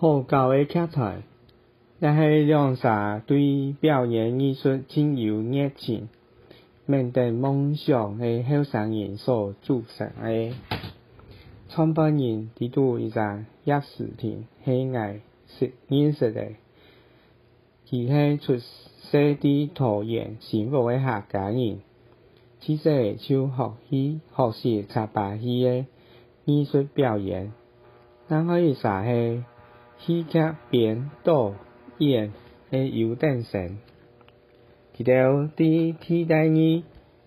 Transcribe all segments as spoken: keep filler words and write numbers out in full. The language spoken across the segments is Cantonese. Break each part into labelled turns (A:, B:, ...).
A: 好教的剧团，也是两者对表演艺术真有热情、面对梦想的后生人所组成的。创办人伫拄一个叶士廷是我识认识的，伊是出世伫桃园新福的客家人，自细就学习学习插把戏的艺术表演，咱可以说是戏剧编导演的优等生。伊就伫替代役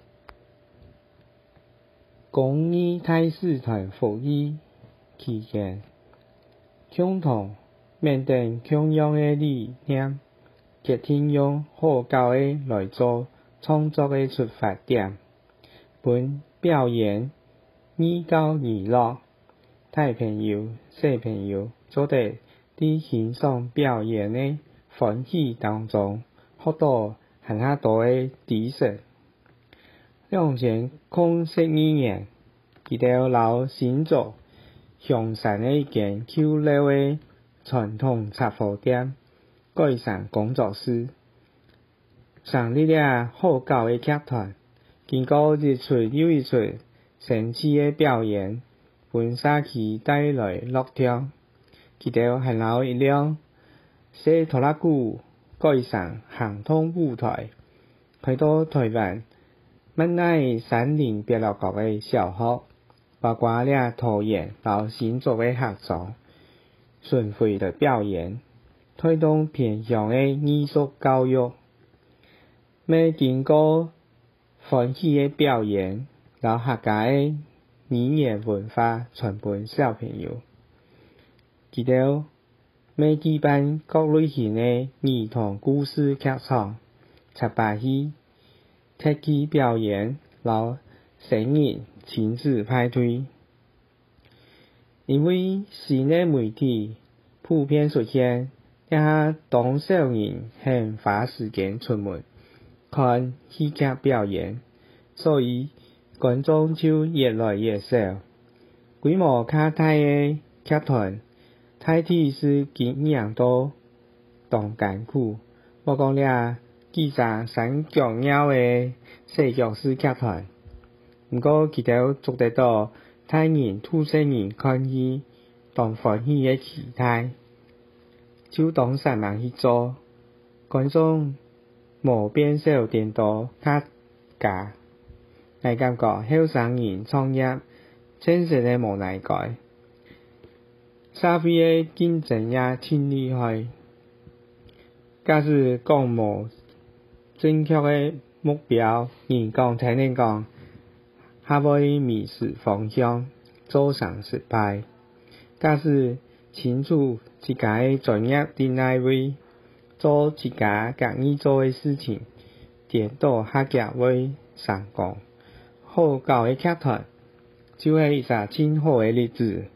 A: 公益大使团服役期间，共同面对同样的理念，决定用好教的来做创作的出发点，本表演寓教于乐，大朋友小朋友做得伫欣赏表演的欢喜当中，获得很较多的知识。两千零十二年，伊就留新竹香山的一间旧老的传统杂货店改成工作室，成立了好教的剧团，经过一出又一出神奇的表演，为社区带来乐听。伊就还留一辆小拖拉机改成行动舞台，开到台湾闽南山林别乐国的小学，包括了桃园到新竹的学生，巡回的表演，推动偏乡的艺术教育。要经过欢喜的表演，让客家的语言文化传给小朋友。伊就要举办各类型的儿童故事剧场、插把戏、特技表演，然成人亲子派对。因为新的媒体普遍出现，也当少人肯花时间出门看戏剧表演，所以观众就越来越少。规模较大的剧团，大体是经营到当艰苦，无讲了几场三脚鸟的小教室剧团，毋过伊就做得到大人土生人看戏当欢喜的期待，就当三人去做，观众无变少颠倒较假。我感觉后生人创业真实的无奈改，社会的竞争也真厉害。假使讲无正确的目标，人讲听人讲，还会迷失方向，走上失败。假使清楚自家的专业伫哪位，做自家家己做的事情，颠倒合格会成功。好教的剧团就是一个真好的例子。